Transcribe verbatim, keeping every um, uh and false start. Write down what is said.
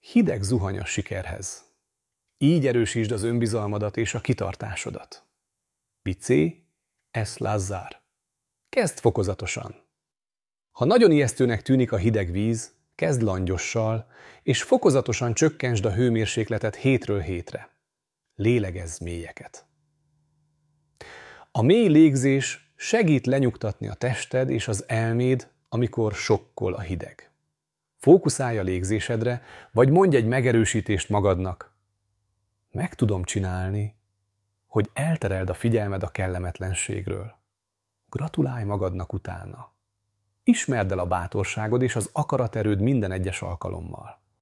Hideg zuhany a sikerhez. Így erősítsd az önbizalmadat és a kitartásodat. Picé, es Lazár. Kezd fokozatosan. Ha nagyon ijesztőnek tűnik a hideg víz, kezd langyossal, és fokozatosan csökkentsd a hőmérsékletet hétről hétre. Lélegezz mélyeket. A mély légzés segít lenyugtatni a tested és az elméd, amikor sokkol a hideg. Fókuszálj a légzésedre, vagy mondj egy megerősítést magadnak. Meg tudom csinálni, hogy eltereld a figyelmed a kellemetlenségről. Gratulálj magadnak utána. Ismerd el a bátorságod és az akaraterőd minden egyes alkalommal.